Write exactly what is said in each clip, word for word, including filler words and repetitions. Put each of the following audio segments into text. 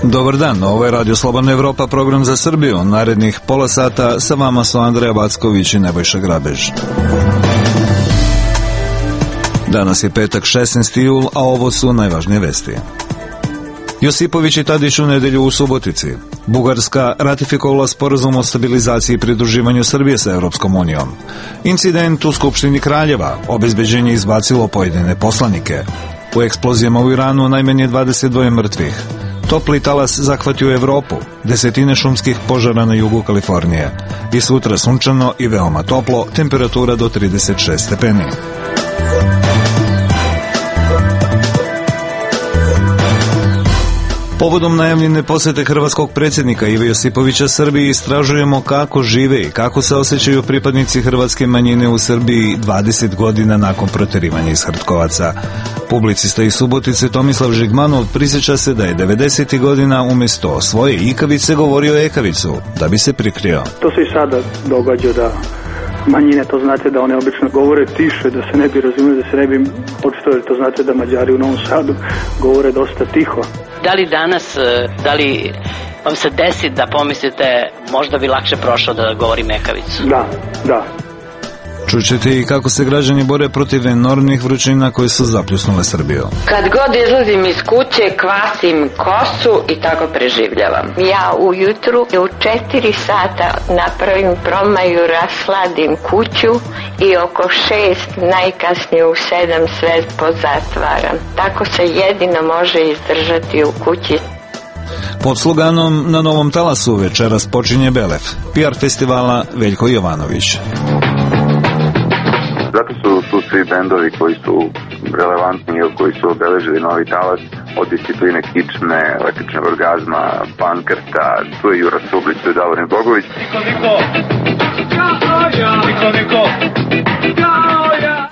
Dobar dan, ovo je Radio Slobodna Evropa, program za Srbiju. Narednih pola sata sa vama su Andreja Backović i Nebojša Grabež. Danas je petak, šesnaesti jul, a ovo su najvažnije vesti. Josipović i Tadić u nedelju u Subotici. Bugarska ratifikovala sporazum o stabilizaciji i pridruživanju Srbije sa Evropskom unijom. Incident u Skupštini Kraljeva. Obezbeđenje izbacilo pojedine poslanike. U eksplozijama u Iranu najmanje dvadeset dva mrtvih. Topli talas zahvatio Evropu. Desetine šumskih požara na jugu Kalifornije. I sutra sunčano i veoma toplo, temperatura do trideset šest stepeni. Povodom najavljene posete hrvatskog predsjednika Ive Josipovića Srbiji istražujemo kako žive i kako se osjećaju pripadnici hrvatske manjine u Srbiji dvadeset godina nakon proterivanja iz Hrtkovaca. Publicista iz Subotice Tomislav Žigmanov prisjeća se da je devedesetih godina umjesto svoje ikavice govorio ekavicu, da bi se prikrio. To se i sada događa da manjine, to znate da one obično govore tiše, da se ne bi razumeli, da se ne bi počitali, to znate da Mađari u Novom Sadu govore dosta tiho. Da li danas, da li vam se desi da pomislite možda bi lakše prošao da govorim ekavicu? Da, da. Čućete i kako se građani bore protiv enormnih vrućina koje su zapljusnule Srbiju. Kad god izlazim iz kuće, kvasim kosu i tako preživljavam. Ja ujutru u četiri sata napravim promaju, rasladim kuću i oko šest, najkasnije u sedam sve pozatvaram. Tako se jedino može izdržati u kući. Pod sloganom Na novom talasu večeras počinje Belef, P R festivala Veljko Jovanović. Zato su tu svi bendovi koji su relevantni ili koji su obeležili novi talas, od Discipline Kičme, Električnog orgazma, Pankrta, tu je Jura Sublić, tu je Davorin Bogović. Niko, niko, kao ja, niko, niko, kao ja.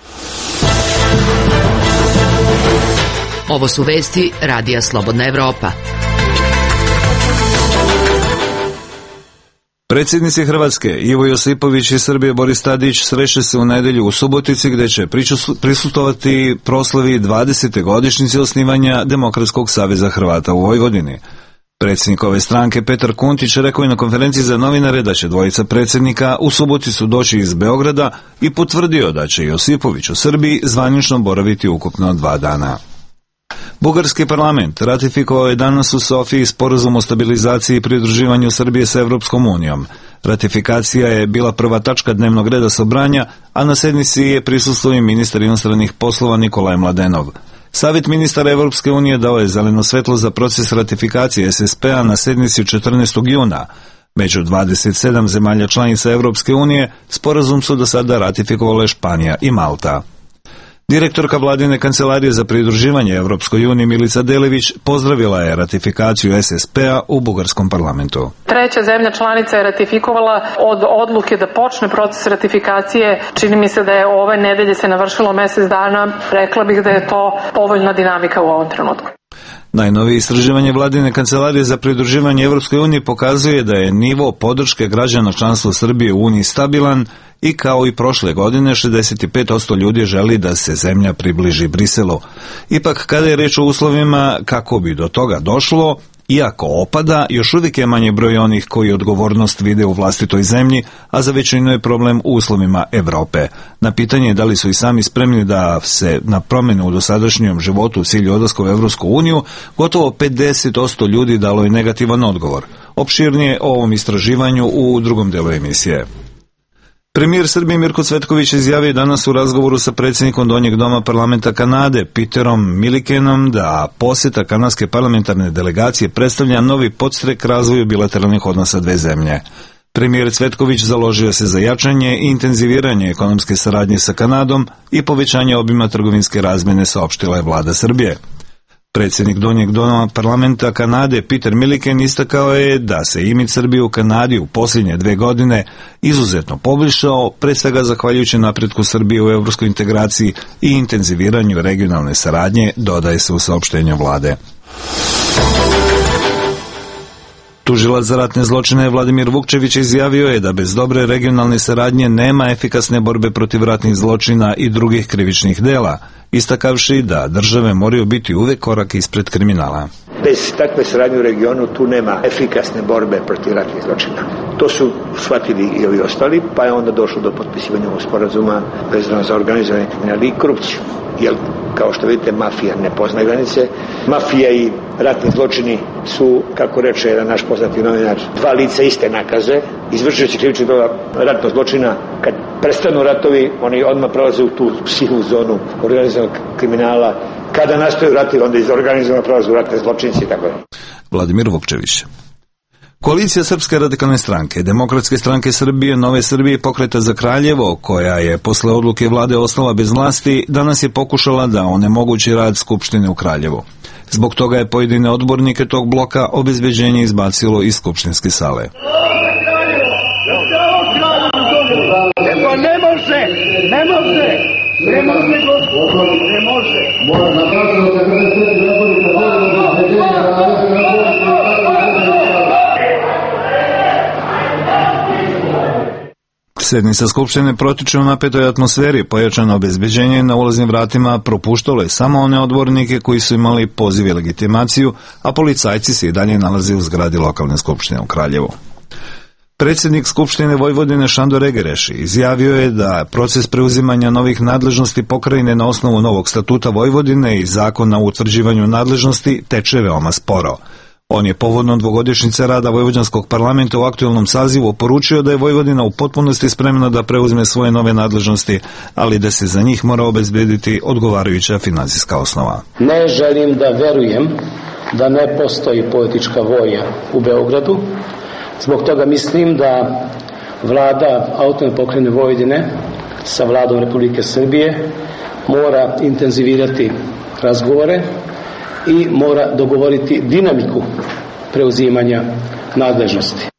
Ovo su vesti Radija Slobodna Evropa. Predsjednici Hrvatske Ivo Josipović i Srbije Boris Tadić sreće se u nedelju u Subotici gdje će prisustvovati proslavi dvadesete godišnjice osnivanja Demokratskog saveza Hrvata u Vojvodini. Predsjednik ove stranke Petar Kuntić rekao je na konferenciji za novinare da će dvojica predsjednika u Suboticu doći iz Beograda i potvrdio da će Josipović u Srbiji zvanično boraviti ukupno dva dana. Bugarski parlament ratifikovao je danas u Sofiji sporazum o stabilizaciji i pridruživanju Srbije sa Evropskom unijom. Ratifikacija je bila prva tačka dnevnog reda sobranja, a na sednici je prisustvovao i ministar inostranih poslova Nikolaj Mladenov. Savjet ministara Evropske unije dao je zeleno svetlo za proces ratifikacije S S P-a na sednici četrnaestog juna. Među dvadeset sedam zemalja članica Evropske unije sporazum su do sada ratifikovale Španija i Malta. Direktorka vladine kancelarije za pridruživanje Evropskoj uniji Milica Delević pozdravila je ratifikaciju S S P-a u bugarskom parlamentu. Treća zemlja članica je ratifikovala od odluke da počne proces ratifikacije. Čini mi se da je ove nedelje se navršilo mjesec dana. Rekla bih da je to povoljna dinamika u ovom trenutku. Najnovije istraživanje vladine kancelarije za pridruživanje Evropskoj uniji pokazuje da je nivo podrške građana članstva Srbije u Uniji stabilan i kao i prošle godine šezdeset pet posto ljudi želi da se zemlja približi Briselu. Ipak kada je reč o uslovima kako bi do toga došlo, iako opada, još uvijek je manje broj onih koji odgovornost vide u vlastitoj zemlji, a za većinu je problem u uslovima Evrope. Na pitanje da li su i sami spremni da se na promjenu u dosadašnjem životu u cilju odlaska u Evropsku uniju, gotovo pedeset posto ljudi dalo je negativan odgovor. Opširnije o ovom istraživanju u drugom delu emisije. Premijer Srbije Mirko Cvetković izjavio danas u razgovoru sa predsjednikom Donjeg doma parlamenta Kanade Peterom Millikenom da posjeta kanadske parlamentarne delegacije predstavlja novi podstrek razvoju bilateralnih odnosa dve zemlje. Premijer Cvetković založio se za jačanje i intenziviranje ekonomske saradnje sa Kanadom i povećanje obima trgovinske razmjene, saopštila je vlada Srbije. Predsjednik Donjeg doma parlamenta Kanade Peter Milliken istakao je da se imidž Srbije u Kanadi u posljednje dve godine izuzetno poboljšao, pre svega zahvaljujući napretku Srbije u evropskoj integraciji i intenziviranju regionalne saradnje, dodaje se u saopštenju vlade. Tužilac za ratne zločine Vladimir Vukčević izjavio je da bez dobre regionalne saradnje nema efikasne borbe protiv ratnih zločina i drugih krivičnih dela, istakavši da države moraju biti uvek korak ispred kriminala. Bez bez takve saradnje u regionu tu nema efikasne borbe protiv ratnih zločina. To su shvatili i ovi ostali, pa je onda došlo do potpisivanja ovog sporazuma vezano za organizovanje kriminala i korupciju. Jer, kao što vidite, mafija ne poznaje granice. Mafija i ratni zločini su, kako reče jedan naš poznati novinar, dva lica iste nakaze. Izvršujući krivični djela ratnog zločina, kad prestanu ratovi, oni odmah prelaze u tu sivu zonu organizovanog kriminala. Kada nastaju ratovi, onda iz organizovanog prelaze u ratne zločinci i tako je. Vladimir Vukčević. Koalicija Srpske radikalne stranke, Demokratske stranke Srbije, Nove Srbije i Pokreta za Kraljevo, koja je posle odluke vlade ostala bez vlasti, danas je pokušala da onemogući rad Skupštine u Kraljevu. Zbog toga je pojedine odbornike tog bloka obezbeđenje izbacilo iz skupštinske sale. Pa ne može, ne može, ne može, ne može. Sednica Skupštine protiče u napetoj atmosferi, pojačano obezbeđenje na ulaznim vratima propuštalo je samo one odbornike koji su imali poziv i legitimaciju, a policajci se i dalje nalaze u zgradi lokalne skupštine u Kraljevu. Predsjednik Skupštine Vojvodine Šandor Egereši izjavio je da proces preuzimanja novih nadležnosti pokrajine na osnovu novog statuta Vojvodine i zakona o utvrđivanju nadležnosti teče veoma sporo. On je povodom dvogodišnjice rada Vojvođanskog parlamenta u aktuelnom sazivu poručio da je Vojvodina u potpunosti spremna da preuzme svoje nove nadležnosti, ali da se za njih mora obezbediti odgovarajuća finansijska osnova. Ne želim da verujem da ne postoji politička volja u Beogradu. Zbog toga mislim da vlada autonomne pokrajine Vojvodine sa vladom Republike Srbije mora intenzivirati razgovore i mora dogovoriti dinamiku preuzimanja nadležnosti.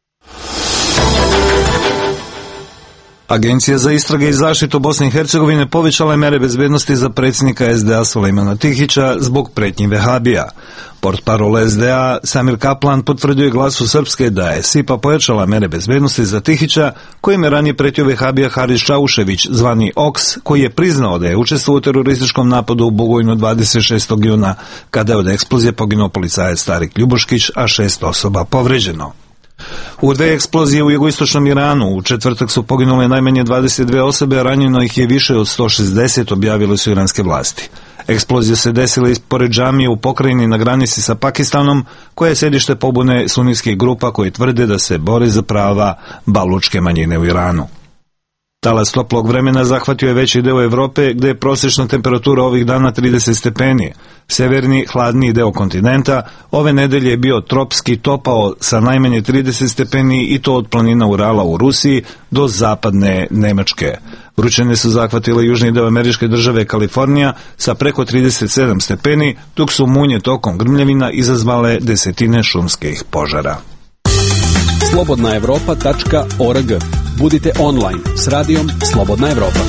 Agencija za istrage i zaštitu Bosne i Hercegovine povećala je mere bezbednosti za predsjednika es de a Sulejmana Tihića zbog pretnji vehabija. Portparol es de a Samir Kaplan potvrdio je Glasu Srpske da je SIPA pojačala mere bezbednosti za Tihića, kojim je ranije pretio vehabija Haris Čaušević, zvani Oks, koji je priznao da je učestvovao u terorističkom napadu u Bugojnu dvadeset šestog juna, kada je od eksplozije poginuo policajac Tarik Ljubuškić, a šest osoba povređeno. U dve eksplozije u jugoistočnom Iranu u četvrtak su poginule najmanje dvadeset dve osobe, a ranjeno ih je više od sto šezdeset, objavile su iranske vlasti. Eksplozije se desile ispored džamije u pokrajini na granici sa Pakistanom, koja je sedište pobune sunitskih grupa koji tvrde da se bore za prava balučke manjine u Iranu. Talas toplog vremena zahvatio je veći deo Evrope, gde je prosječna temperatura ovih dana trideset stepeni. Severni, hladniji deo kontinenta ove nedelje je bio tropski topao sa najmanje trideset stepeni i to od planina Urala u Rusiji do zapadne Nemačke. Vrućine su zahvatile južni deo američke države Kalifornija sa preko trideset sedam stepeni, dok su munje tokom grmljevina izazvale desetine šumskih požara. slobodna evropa tačka org. Budite online s radijom Slobodna Evropa.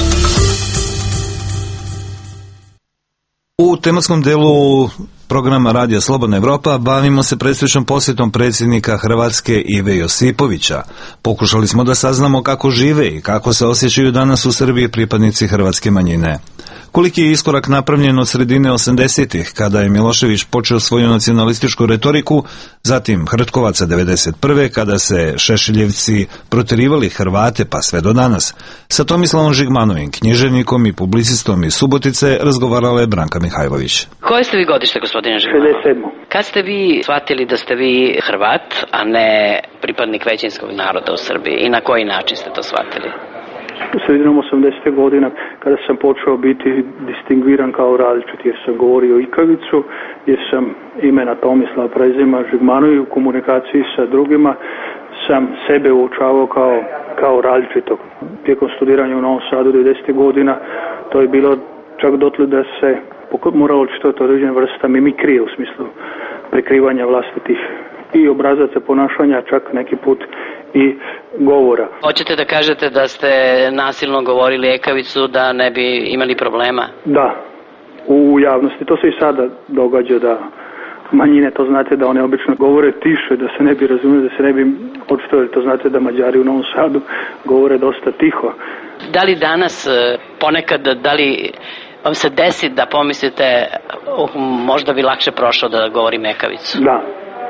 U tematskom delu programa Radija Slobodna Evropa bavimo se predstojećom posjetom predsjednika Hrvatske Ive Josipovića. Pokušali smo da saznamo kako žive i kako se osjećaju danas u Srbiji pripadnici hrvatske manjine. Koliki je iskorak napravljen od sredine osamdesetih, kada je Milošević počeo svoju nacionalističku retoriku, zatim Hrtkovaca devedeset prve kada se Šešeljevci proterivali Hrvate pa sve do danas. Sa Tomislavom Žigmanovim, književnikom i publicistom iz Subotice, razgovarala je Branka Mihajlović. Koje ste vi godište, gospodine Žigmanov? šezdeset sedmo. Kad ste vi shvatili da ste vi Hrvat, a ne pripadnik većinskog naroda u Srbiji, i na koji način ste to shvatili? Sredinom osamdesetih godina, kada sam počeo biti distingviran kao različit, jer sam govorio ikavicu, jer sam imena Tomislav, prezima Žigmanov i u komunikaciji sa drugima sam sebe uočavao kao, kao različitog. Tijekom studiranja u Novom Sadu devedesetih godina to je bilo čak dotle da se moralo očitovati određena vrsta mimikrije u smislu prikrivanja vlastitih i obrazaca ponašanja, čak neki put i govora. Hoćete da kažete da ste nasilno govorili ekavicu da ne bi imali problema? Da, u javnosti. To se i sada događa da manjine, to znate da one obično govore tiše, da se ne bi razumeli, da se ne bi očitovali. To znate da Mađari u Novom Sadu govore dosta tiho. Da li danas ponekad, da li vam se desi da pomislite uh, možda bi lakše prošao da govori mekavicu. Da.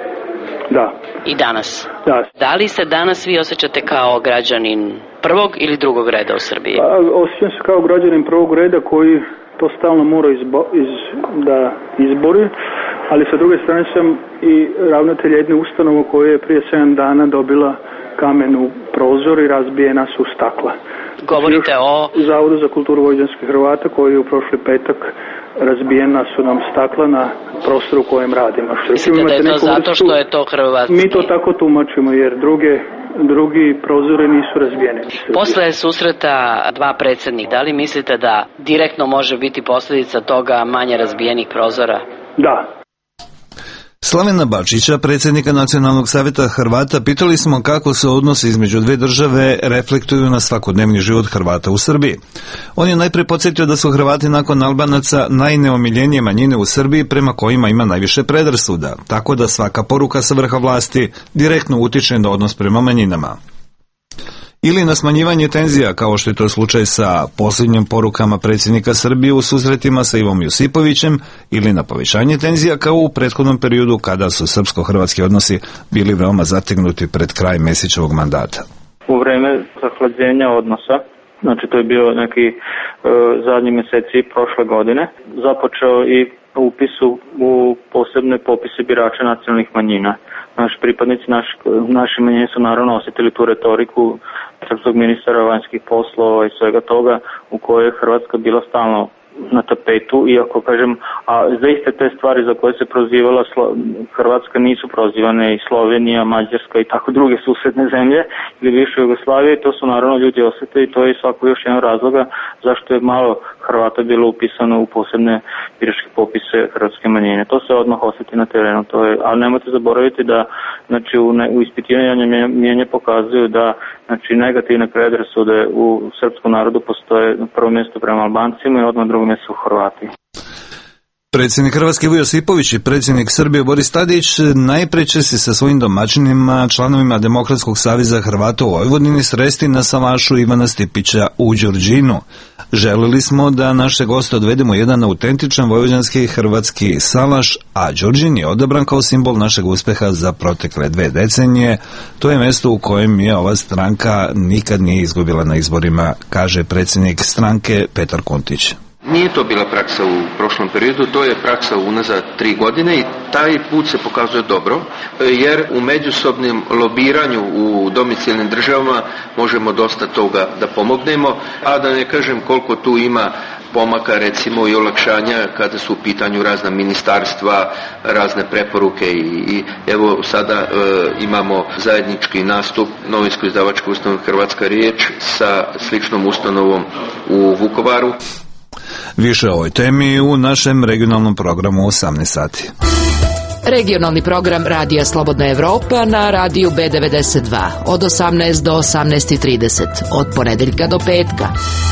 Da. I danas? Da. Da li se danas vi osjećate kao građanin prvog ili drugog reda u Srbiji? Pa, osjećam se kao građanin prvog reda koji to stalno mora izbo, iz, da izbori, ali sa druge strane sam i ravnatelj jedne ustanove koja je prije sedam dana dobila kamen u prozor i razbijena su stakla. Govorite o Zavodu za kulturu vojvođanskih Hrvata koji je u prošli petak razbijena su nam stakla na prostoru u kojem radimo. Mislite da je to zato što je to hrvatski? Mi to tako tumačimo jer druge, drugi prozori nisu razbijeni. Posle susreta dva predsjednika, da li mislite da direktno može biti posljedica toga manje razbijenih prozora? Da. Slavena Bačića, predsjednika Nacionalnog savjeta Hrvata, pitali smo kako se odnosi između dve države reflektuju na svakodnevni život Hrvata u Srbiji. On je najprije podsjetio da su Hrvati nakon Albanaca najneomiljenije manjine u Srbiji prema kojima ima najviše predrasuda, tako da svaka poruka sa vrha vlasti direktno utiče na odnos prema manjinama. Ili na smanjivanje tenzija, kao što je to slučaj sa posljednjim porukama predsjednika Srbije u susretima sa Ivom Josipovićem, ili na povećanje tenzija kao u prethodnom periodu kada su srpsko-hrvatski odnosi bili veoma zategnuti pred kraj Mesićevog mandata. U vreme zahlađenja odnosa, znači to je bio neki e, zadnji mjeseci prošle godine, započeo i upis u posebne popise birača nacionalnih manjina. Naši pripadnici naši, naši manjine su naravno osjetili tu retoriku srpskog ministra vanjskih poslova i svega toga u kojoj je Hrvatska bila stalno na tapetu, iako kažem, a za iste te stvari za koje se prozivala Slo- Hrvatska nisu prozivane i Slovenija, Mađarska i tako druge susedne zemlje ili više Jugoslavije, i to su naravno ljudi osjete i to je svako još jedan razloga zašto je malo Hrvata bilo upisano u posebne biračke popise hrvatske manjine. To se odmah osjeti na terenu, to je, ali nemojte zaboraviti da znači, u, ne, u ispitivanju mijenja pokazuju da znači, negativne predrasude u srpskom narodu postoje na prvo mjesto prema Albancima i odmah na drugo mjesto u Hrvati. Predsjednik Hrvatske Ivo Josipović i predsjednik Srbije Boris Tadić najprije će se sa svojim domaćinima, članovima Demokratskog saveza Hrvata u Vojvodini sresti na salašu Ivana Stipića u Đurđinu. Želili smo da naše goste odvedemo jedan autentičan vojvođanski hrvatski salaš, a Đurđin je odabran kao simbol našeg uspeha za protekle dve decenije. To je mjesto u kojem je ova stranka nikad nije izgubila na izborima, kaže predsjednik stranke Petar Kuntić. Nije to bila praksa u prošlom periodu, to je praksa unazad tri godine i taj put se pokazuje dobro, jer u međusobnom lobiranju u domicilnim državama možemo dosta toga da pomognemo, a da ne kažem koliko tu ima pomaka recimo i olakšanja kada su u pitanju razna ministarstva, razne preporuke i, i evo sada e, imamo zajednički nastup novinsko-izdavačke ustanove Hrvatska riječ sa sličnom ustanovom u Vukovaru. Više o ovoj temi u našem regionalnom programu osamnaest sati. Regionalni program Radija Slobodna Evropa na radiju B devedeset dva od osamnaest do osamnaest trideset od ponedeljka do petka.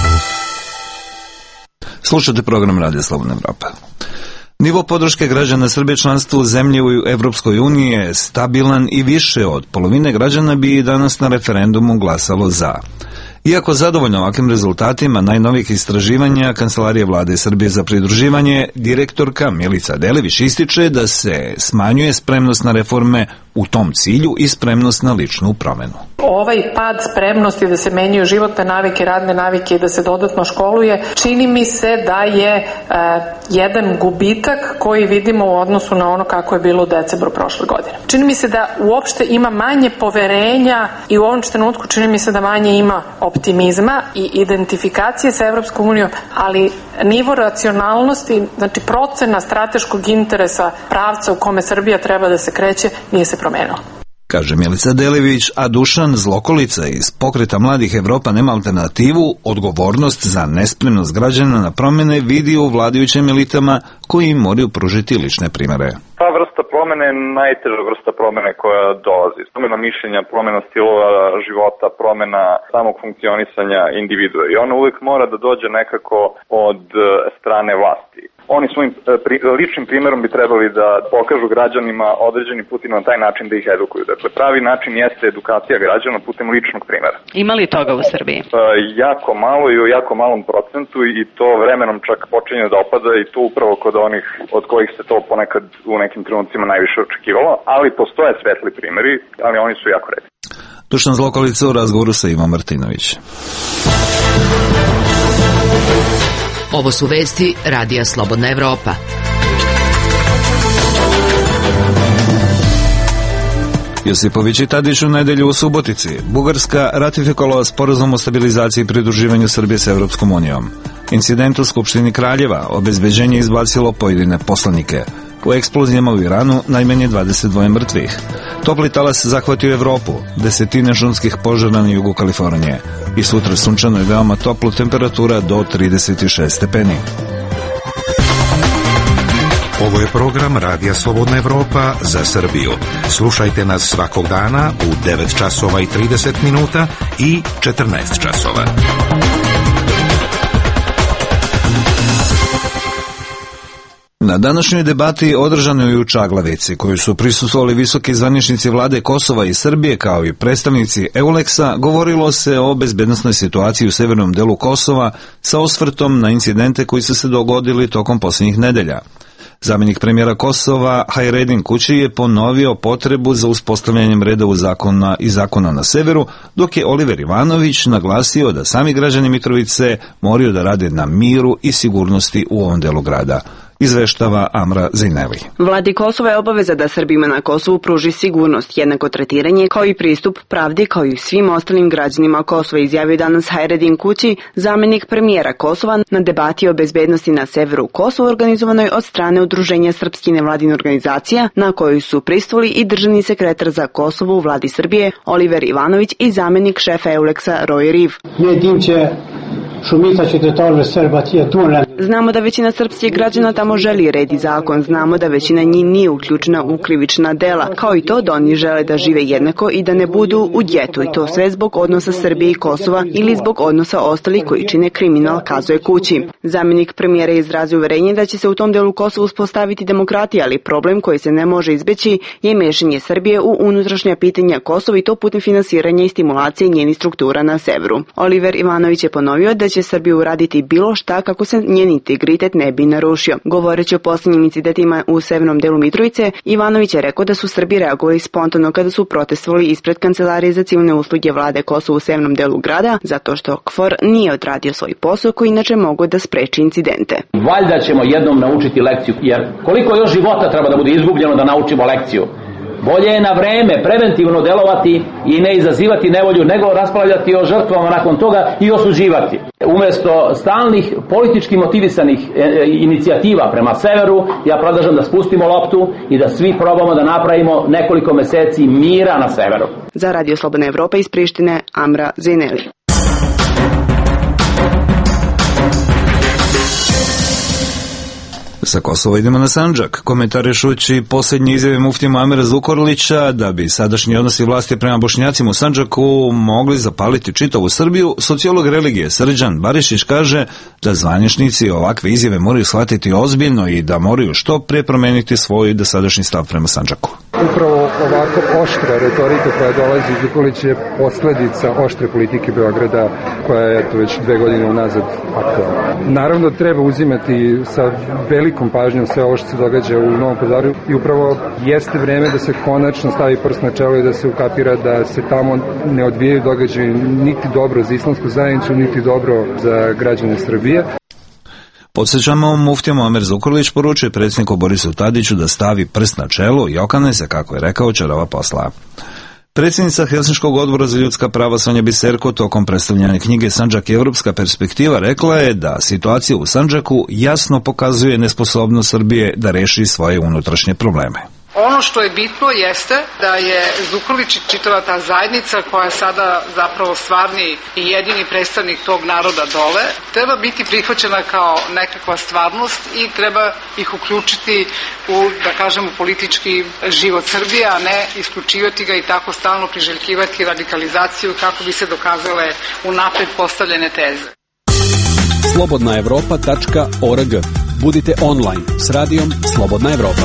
Slušate program Radija Slobodna Evropa. Nivo podrške građana Srbije članstvu zemlje u Evropskoj uniji je stabilan i više od polovine građana bi danas na referendumu glasalo za. Iako zadovoljno ovakvim rezultatima najnovijih istraživanja Kancelarije vlade Srbije za pridruživanje, direktorka Milica Delević ističe da se smanjuje spremnost na reforme u tom cilju i spremnost na ličnu promenu. Ovaj pad spremnosti da se menjaju životne navike, radne navike i da se dodatno školuje, čini mi se da je e, jedan gubitak koji vidimo u odnosu na ono kako je bilo u decembru prošle godine. Čini mi se da uopšte ima manje poverenja i u ovom trenutku čini mi se da manje ima optimizma i identifikacije sa Evropskom unijom, ali nivo racionalnosti, znači procena strateškog interesa pravca u kome Srbija treba da se kreće, nije se promenilo. Kaže Milica Delević, a Dušan Zlokolica iz Pokreta mladih Evropa nema alternativu, odgovornost za nespremnost građana na promjene vidi u vladajućim elitama koji im moraju pružiti lične primere. Ta vrsta promjene je najteža vrsta promjene koja dolazi. Promjena mišljenja, promjena stilova života, promjena samog funkcionisanja individua i ona uvijek mora da dođe nekako od strane vlasti. oni svojim pri, ličnim primjerom bi trebali da pokažu građanima određeni put i na taj način da ih edukuju. Dakle, pravi način jeste edukacija građana putem ličnog primjera. Ima li toga u Srbiji? E, jako malo i u jako malom procentu i to vremenom čak počinje da opada i to upravo kod onih od kojih se to ponekad u nekim trenucima najviše očekivalo, ali postoje svetli primjeri, ali oni su jako redki. Dušan Zlokolica u razgovoru sa Ivom Martinović. Ovo su vesti Radija Slobodna Evropa. Josipović i Tadić u nedelju u Subotici. Bugarska ratifikovala sporazum o stabilizaciji i pridruživanju Srbije s Evropskom unijom. Incident u Skupštini Kraljeva, obezbeđenje izbacilo pojedine poslanike. U eksplozijama u Iranu najmanje dvadeset dva mrtvih. Topli talas zahvatio Evropu, desetine šumskih požara na jugu Kalifornije. I sutra sunčano i veoma toplo, temperatura do trideset šest stepeni. Ovo je program Radija Slobodna Evropa za Srbiju. Slušajte nas svakog dana u devet časova i trideset minuta i četrnaest časova. Na današnjoj debati održanoj u Čaglavici, koju su prisustvovali visoki zvaničnici vlade Kosova i Srbije kao i predstavnici Euleksa, govorilo se o bezbednosnoj situaciji u severnom delu Kosova sa osvrtom na incidente koji su se dogodili tokom posljednjih nedelja. Zamjenik premijera Kosova Hajredin Kući je ponovio potrebu za uspostavljanjem reda u zakona i zakona na severu, dok je Oliver Ivanović naglasio da sami građani Mitrovice moraju da rade na miru i sigurnosti u ovom delu grada. Izveštava Amra Zejneli. Vladi Kosova je obaveza da Srbima na Kosovu pruži sigurnost, jednako tretiranje kao i pristup pravdi kao i svim ostalim građanima Kosova, izjavio danas Hajredin Kući, zamjenik premijera Kosova na debati o bezbednosti na severu Kosova organizovanoj od strane Udruženja srpskih nevladinih organizacija, na kojoj su prisustvovali i državni sekretar za Kosovo u vladi Srbije Oliver Ivanović i zamjenik šefa Euleksa Roy Riv. Znamo da većina srpskih građana tamo želi red i zakon, znamo da većina njih nije uključena u krivična dela, kao i to da oni žele da žive jednako i da ne budu u getu, i to sve zbog odnosa Srbije i Kosova ili zbog odnosa ostalih koji čine kriminal, kazuje Kući. Zamjenik premijera je izrazio uverenje da će se u tom delu Kosova uspostaviti demokratija, ali problem koji se ne može izbeći je mešanje Srbije u unutrašnja pitanja Kosova i to putem finansiranja i stimulacije njenih struktura na severu. Oliver Ivanović je ponovio da će Srbija uraditi bilo šta kako se njen integritet ne bi narušio. Govoreći o posljednjim incidentima u severnom delu Mitrovice, Ivanović je rekao da su Srbi reagovali spontano kada su protestovali ispred Kancelarije za civilne usluge vlade Kosova u severnom delu grada, zato što KFOR nije odradio svoj posao koji inače mogu da spreči incidente. Valjda ćemo jednom naučiti lekciju, jer koliko još života treba da bude izgubljeno da naučimo lekciju. Bolje je na vreme preventivno delovati i ne izazivati nevolju, nego raspravljati o žrtvama nakon toga i osuđivati. Umjesto stalnih politički motivisanih inicijativa prema severu, ja predlažem da spustimo loptu i da svi probamo da napravimo nekoliko meseci mira na severu. Za Radio Slobodna Evropa iz Prištine, Amra Zejneli. Sa Kosova idemo na Sandžak, komentarišući posljednje izjave muftije Muamera Zukorlića da bi sadašnji odnosi vlasti prema Bošnjacima u Sandžaku mogli zapaliti čitavu Srbiju, sociolog religije Srđan Barišić kaže da zvaničnici ovakve izjave moraju shvatiti ozbiljno i da moraju što pre promeniti svoj dosadašnji stav prema Sandžaku. Upravo ovako oštra retorika koja dolazi iz Zukorlića je posledica oštre politike Beograda koja je eto već dve godine unazad aktualna. Naravno treba uzimati sa velikom pažnjom sve ovo što se događa u Novom Pazaru i upravo jeste vreme da se konačno stavi prst na čelo i da se ukapira da se tamo ne odvijaju događaji niti dobro za islamsku zajednicu, niti dobro za građane Srbije. Podsjećamo, muftija Muamer Zukorlić poručuje predsjedniku Borisu Tadiću da stavi prst na čelo i okane se, kako je rekao, čarava posla. Predsjednica Helsinškog odbora za ljudska prava Sonja Biserko tokom predstavljanja knjige Sandžak i evropska perspektiva rekla je da situacija u Sandžaku jasno pokazuje nesposobnost Srbije da reši svoje unutrašnje probleme. Ono što je bitno jeste da je Zukorlić i čitava ta zajednica koja je sada zapravo stvarni i jedini predstavnik tog naroda dole, treba biti prihvaćena kao nekakva stvarnost i treba ih uključiti u, da kažemo, politički život Srbije, a ne isključivati ga i tako stalno priželjkivati radikalizaciju kako bi se dokazale unapred postavljene teze. slobodna evropa tačka org. Budite online s radijom Slobodna Evropa.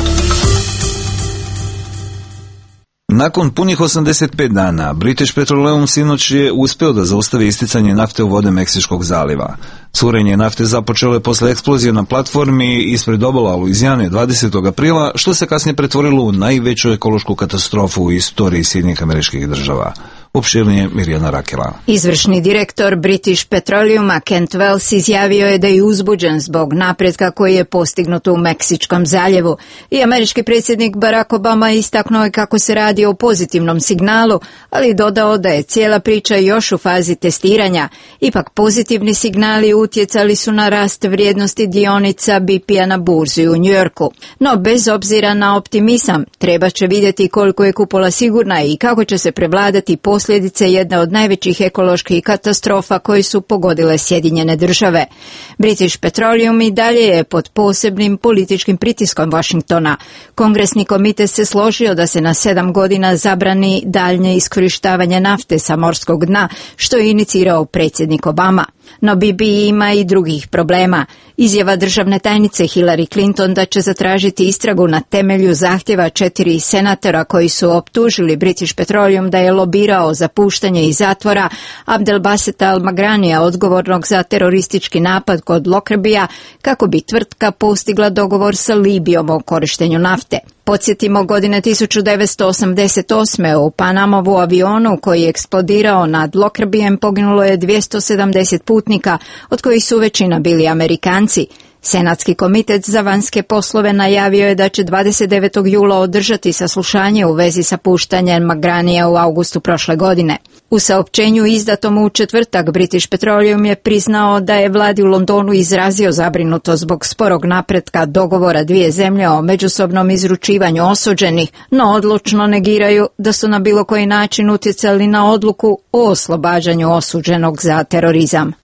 Nakon punih osamdeset pet dana, British Petroleum sinoć je uspeo da zaustavi isticanje nafte u vode Meksičkog zaliva. Curenje nafte započelo je posle eksplozije na platformi ispred obala Luizijane dvadesetog aprila, što se kasnije pretvorilo u najveću ekološku katastrofu u istoriji Sjedinjenih Američkih Država. Opširnije Mirjana Rakela. Izvršni direktor British Petroleuma Kent Wells izjavio je da je uzbuđen zbog napretka koji je postignut u Meksičkom zaljevu i američki predsjednik Barack Obama istaknuo je kako se radi o pozitivnom signalu, ali dodao da je cijela priča još u fazi testiranja. Ipak pozitivni signali utjecali su na rast vrijednosti dionica B P-a na burzi u Njujorku. No bez obzira na optimizam, treba će vidjeti koliko je kupola sigurna i kako će se prevladati posljedice jedne od najvećih ekoloških katastrofa koji su pogodile Sjedinjene Države. British Petroleum i dalje je pod posebnim političkim pritiskom Washingtona. Kongresni komitet se složio da se na sedam godina zabrani daljnje iskorištavanje nafte sa morskog dna, što je inicirao predsjednik Obama. No B P ima i drugih problema. Izjava državne tajnice Hillary Clinton da će zatražiti istragu na temelju zahtjeva četiri senatora koji su optužili British Petroleum da je lobirao za puštanje iz zatvora Abdelbaseta Al-Magranija, odgovornog za teroristički napad kod Lockerbie-a, kako bi tvrtka postigla dogovor sa Libijom o korištenju nafte. Podsjetimo, godine tisuću devetsto osamdeset osme u Panamovu avionu koji je eksplodirao nad Lockerbiem poginulo je dvjesto sedamdeset putnika, od kojih su većina bili Amerikanci. Senatski komitet za vanjske poslove najavio je da će dvadeset devetog jula održati saslušanje u vezi sa puštanjem Magranija u augustu prošle godine. U saopćenju izdatom u četvrtak British Petroleum je priznao da je vladi u Londonu izrazio zabrinutost zbog sporog napretka dogovora dvije zemlje o međusobnom izručivanju osuđenih, no odlučno negiraju da su na bilo koji način utjecali na odluku o oslobađanju osuđenog za terorizam.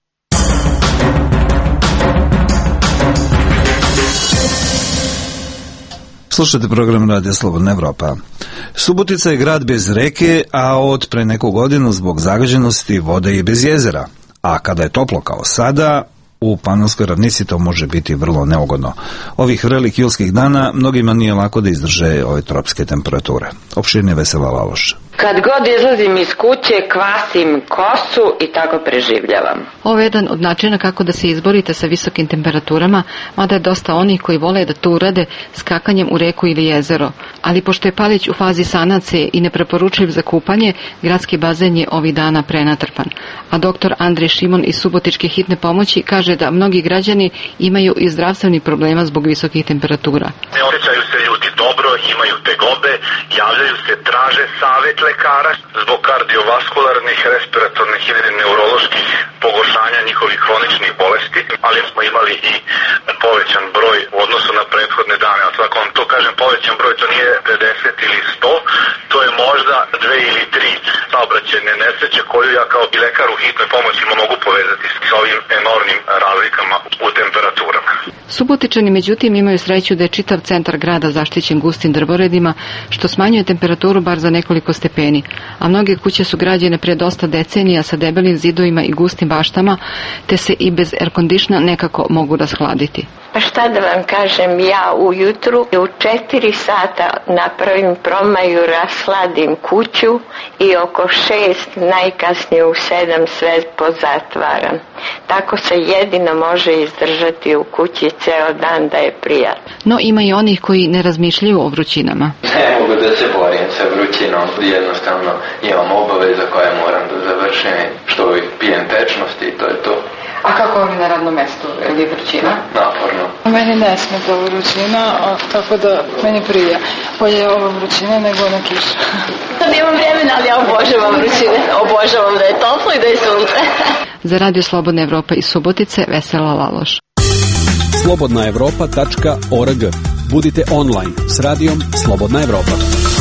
Slušajte program Radija Slobodna Evropa. Subotica je grad bez reke, a od pre neku godinu zbog zagađenosti vode i bez jezera. A kada je toplo kao sada, u Panonskoj ravnici to može biti vrlo neugodno. Ovih vrelih julskih dana mnogima nije lako da izdrže ove tropske temperature. Opširnije Vesela Laloš. Kad god izlazim iz kuće, kvasim kosu i tako preživljavam. Ovo je jedan od načina kako da se izborite sa visokim temperaturama, mada je dosta onih koji vole da to urade skakanjem u reku ili jezero. Ali pošto je Palić u fazi sanacije i nepreporučljiv za kupanje, gradski bazen je ovih dana prenatrpan. A doktor Andrej Šimon iz Subotičke hitne pomoći kaže da mnogi građani imaju i zdravstvenih problema zbog visokih temperatura. Ne osjećaju se ljudi dobro, imaju tegobe, javljaju se, traže savjet lekara zbog kardiovaskularnih, respiratornih ili neuroloških pogoršanja njihovih hroničnih bolesti, ali smo imali i povećan broj u odnosu na prethodne dane. A svako vam to kažem, povećan broj, to nije pedeset ili sto, to je možda dve ili tri saobraćajne nesreće koju ja kao i lekar u hitnoj pomoći mogu povezati s ovim enormnim razlikama u temperaturama. Subotičani međutim imaju sreću da je čitav centar grada zaštićen gustim drvoredima, što smanjuje temperaturu bar za nekoliko stepeni, a mnoge kuće su građene pre dosta decenija sa debelim zidovima i gustim baštama, te se i bez air-conditiona nekako mogu rashladiti. Pa šta da vam kažem, ja ujutru u četiri sata napravim promaju, rashladim kuću i oko šest, najkasnije u sedam sve pozatvaram. Tako se jedino može izdržati u kući ceo dan da je prijatno. No ima i onih koji ne razmišljaju o vrućinama. Ne mogu da se borim sa vrućinom, jednostavno imam obaveza koje moram da završim, što pijem tečnosti i to je to. A kako vam je na radnom mestu? Je li vrućina? Naporno. Meni ne smeta ova vrućina, a, tako da meni prija. Bolje je ova vrućina nego ona kiša. Nemam vremena, ali ja obožavam vrućine. Obožavam da je toplo i da je sunce. Za Radio Slobodna Evropa iz Subotice, Vesela Laloš. slobodna evropa tačka org. Budite online s radijom Slobodna Evropa.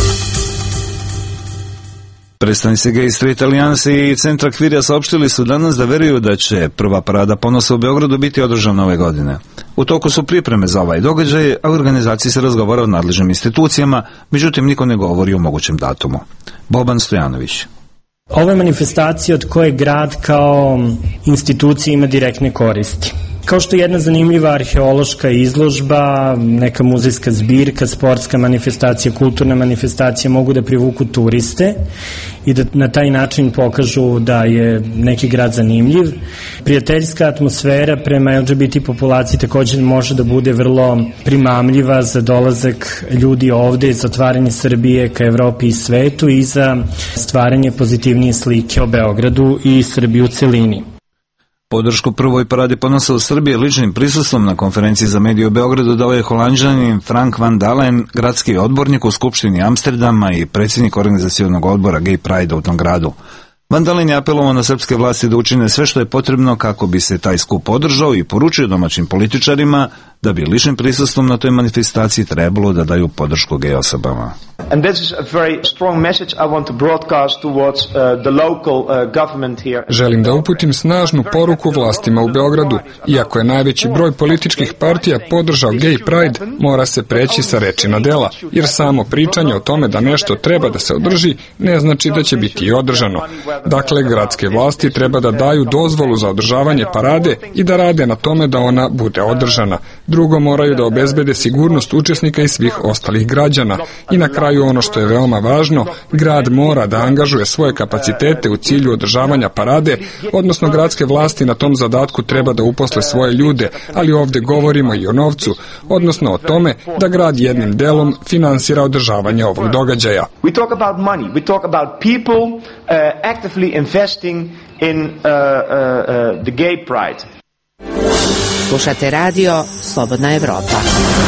Predstavnici Gay Street Alijanse i Centra Kvirja saopštili su danas da veruju da će prva parada ponosa u Beogradu biti održana ove godine. U toku su pripreme za ovaj događaj, a u organizaciji se razgovara o nadležnim institucijama, međutim niko ne govori o mogućem datumu. Boban Stojanović. Ovo je manifestacija od koje grad kao institucija ima direktne koristi. kao što je jedna zanimljiva arheološka izložba, neka muzejska zbirka, sportska manifestacija, kulturna manifestacija mogu da privuku turiste i da na taj način pokažu da je neki grad zanimljiv. Prijateljska atmosfera prema el dže be te populaciji također može da bude vrlo primamljiva za dolazak ljudi ovde, za otvaranje Srbije ka Evropi i svetu i za stvaranje pozitivnije slike o Beogradu i Srbiji u celini. Podršku prvoj paradi ponosa u Srbiji ličnim prisustvom na konferenciji za medije u Beogradu dao je Holanđanin Frank van Dalen, gradski odbornik u Skupštini Amsterdama i predsjednik organizacionog odbora Gay Pride u tom gradu. Van Dalen je apelovao na srpske vlasti da učine sve što je potrebno kako bi se taj skup održao i poručio domaćim političarima da bi ličnim prisustvom na toj manifestaciji trebalo da daju podršku gay osobama. And this is a very strong message I want to broadcast towards uh, the local uh, government here. Želim da uputim snažnu poruku vlastima u Beogradu. Iako je najveći broj političkih partija podržao Gay Pride, mora se preći sa reči na dela, jer samo pričanje o tome da nešto treba da se održi ne znači da će biti i održano. Dakle, gradske vlasti treba da daju dozvolu za održavanje parade i da rade na tome da ona bude održana. Drugo, moraju da obezbede sigurnost učesnika i svih ostalih građana. I na kraju ono što je veoma važno, grad mora da angažuje svoje kapacitete u cilju održavanja parade, odnosno gradske vlasti na tom zadatku treba da uposle svoje ljude, ali ovde govorimo i o novcu, odnosno o tome da grad jednim delom finansira održavanje ovog događaja. We talk about money, we talk about people uh, actively investing in uh, uh, uh, the Gay Pride. Slušate radio Slobodna Evropa.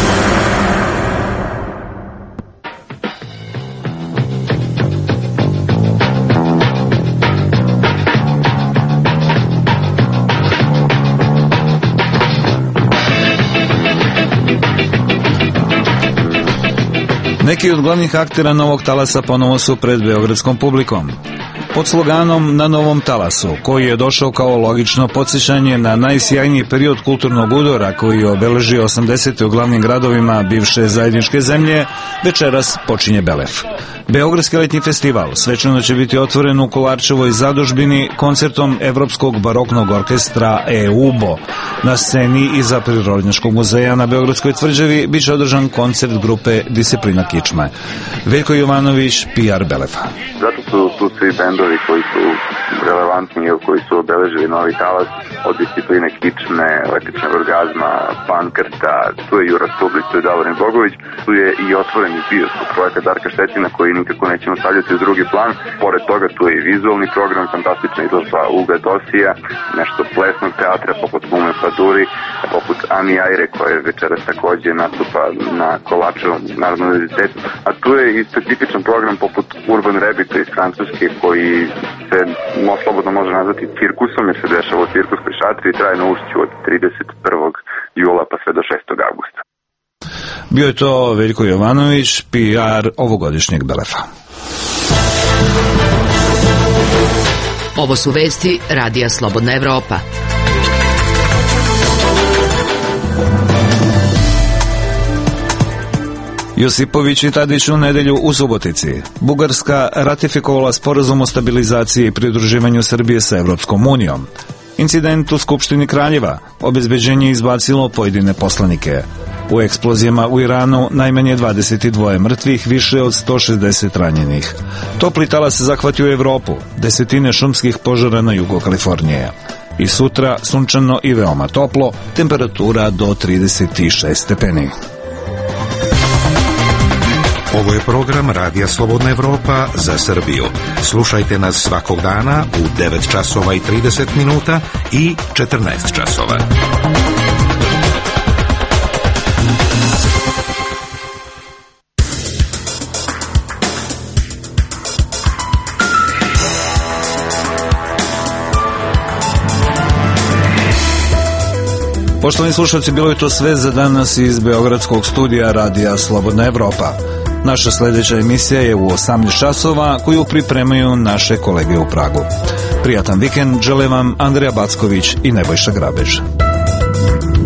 Neki od glavnih aktera novog talasa ponovo su pred beogradskom publikom. Pod sloganom Na novom talasu, koji je došao kao logično podsjećanje na najsjajniji period kulturnog udora koji je obeležio osamdesete u glavnim gradovima bivše zajedničke zemlje, večeras počinje Belef. Beogradski letnji festival svečano će biti otvoren u Kolarčevoj zadužbini koncertom Evropskog baroknog orkestra E U B O. Na sceni iza Prirodnjačkog muzeja na Beogradskoj tvrđavi biće održan koncert grupe Disciplina kičme. Veljko Jovanović, P R Belefa. Zato su tu svi bendovi koji su relevantni ili koji su obeležili novi talas, od Discipline kičme, Električnog orgazma, Pankrta, tu je Jura Stublić, tu je Davorin Bogović, tu je i otvoreni bioskop projekat Darka Štetina koji nikako nećemo stavljati u drugi plan. Pored toga tu je i vizualni program, fantastična izložba Uga Dosija, nešto plesnog teatra poput Mume Paduri, poput Ani Ajre koja je večeras takođe nastupa na Kolarčevom Narodnom univerzitetu, a tu je i specifičan program poput Urban Rabbita iz Francuske koji se slobodno može nazvati cirkusom jer se dešava u cirkuskoj šatri i traje na Ušću od trideset prvog jula pa sve do šestog avgusta. Bio je to Veljko Jovanović, P R ovogodišnjeg Belefa. Ovo su vesti Radija Slobodna Evropa. Josipović i Tadić u nedelju u Subotici. Bugarska ratifikovala sporazum o stabilizaciji i pridruživanju Srbije sa Evropskom unijom. Incident u Skupštini Kraljeva. Obezbeđenje izbacilo pojedine poslanike. U eksplozijama u Iranu najmanje dvadeset dva mrtvih, više od sto šezdeset ranjenih. Topli talas se zahvatio u Evropu, desetine šumskih požara na jugu Kalifornije. I sutra sunčano i veoma toplo, temperatura do trideset šest stepeni. Ovo je program Radija Slobodna Evropa za Srbiju. Slušajte nas svakog dana u devet časova i trideset minuta i četrnaest časova. Poštovani slušalci, bilo je to sve za danas iz beogradskog studija Radija Slobodna Evropa. Naša sljedeća emisija je u osamnaest časova koju pripremaju naše kolege u Pragu. Prijatan vikend žele vam Andrija Backović i Nebojša Grabež.